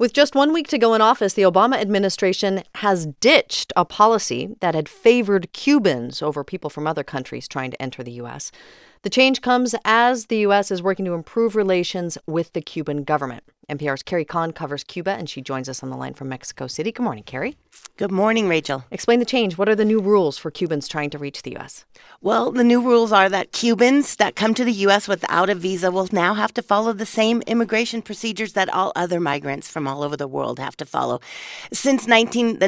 With just 1 week to go in office, the Obama administration has ditched a policy that had favored Cubans over people from other countries trying to enter the U.S. The change comes as the U.S. is working to improve relations with the Cuban government. NPR's Carrie Kahn covers Cuba, and she joins us on the line from Mexico City. Good morning, Carrie. Good morning, Rachel. Explain the change. What are the new rules for Cubans trying to reach the U.S.? Well, the new rules are that Cubans that come to the U.S. without a visa will now have to follow the same immigration procedures that all other migrants from all over the world have to follow. Since the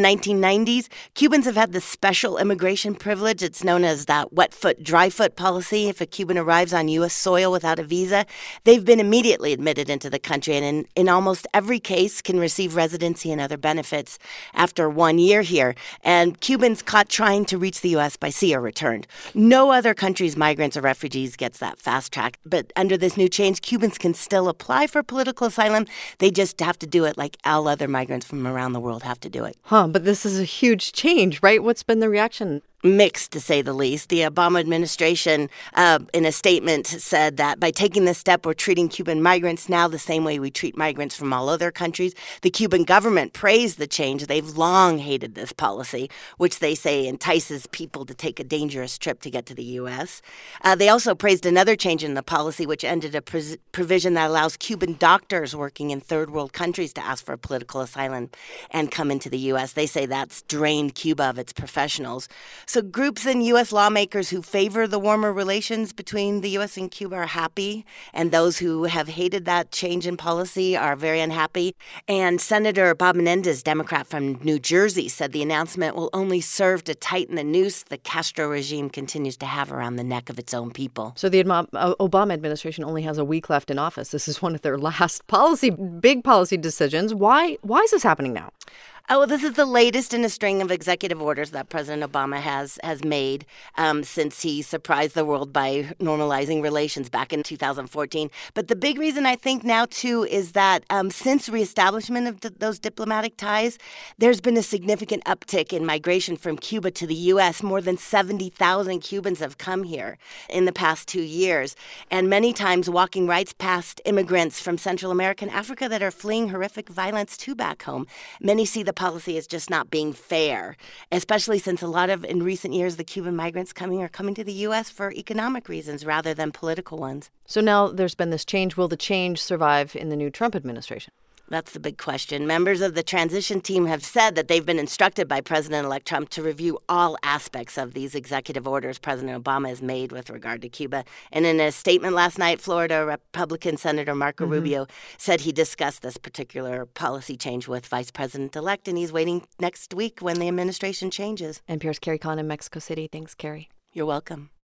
1990s, Cubans have had this special immigration privilege. It's known as that wet foot, dry foot policy. If a Cuban arrives on U.S. soil without a visa, they've been immediately admitted into the country and in almost every case can receive residency and other benefits after 1 year here. And Cubans caught trying to reach the U.S. by sea are returned. No other country's migrants or refugees gets that fast track. But under this new change, Cubans can still apply for political asylum. They just have to do it like all other migrants from around the world have to do it. But this is a huge change, right? What's been the reaction? Mixed, to say the least. The Obama administration, in a statement, said that by taking this step, we're treating Cuban migrants now the same way we treat migrants from all other countries. The Cuban government praised the change. They've long hated this policy, which they say entices people to take a dangerous trip to get to the U.S. They also praised another change in the policy, which ended a provision that allows Cuban doctors working in third world countries to ask for political asylum and come into the U.S. They say that's drained Cuba of its professionals. So groups and U.S. lawmakers who favor the warmer relations between the U.S. and Cuba are happy, and those who have hated that change in policy are very unhappy. And Senator Bob Menendez, Democrat from New Jersey, said the announcement will only serve to tighten the noose the Castro regime continues to have around the neck of its own people. So the Obama administration only has a week left in office. This is one of their last big policy decisions. Why is this happening now? Oh, well, this is the latest in a string of executive orders that President Obama has made since he surprised the world by normalizing relations back in 2014. But the big reason I think now, too, is that since reestablishment of those diplomatic ties, there's been a significant uptick in migration from Cuba to the U.S. More than 70,000 Cubans have come here in the past 2 years, and many times walking right past immigrants from Central America and Africa that are fleeing horrific violence to back home. Many see the policy is just not being fair, especially since a lot of, in recent years, the Cuban migrants are coming to the U.S. for economic reasons rather than political ones. So now there's been this change. Will the change survive in the new Trump administration? That's the big question. Members of the transition team have said that they've been instructed by President-elect Trump to review all aspects of these executive orders President Obama has made with regard to Cuba. And in a statement last night, Florida Republican Senator Marco Rubio said he discussed this particular policy change with Vice President-elect, and he's waiting next week when the administration changes. NPR's Carrie Kahn in Mexico City. Thanks, Carrie. You're welcome.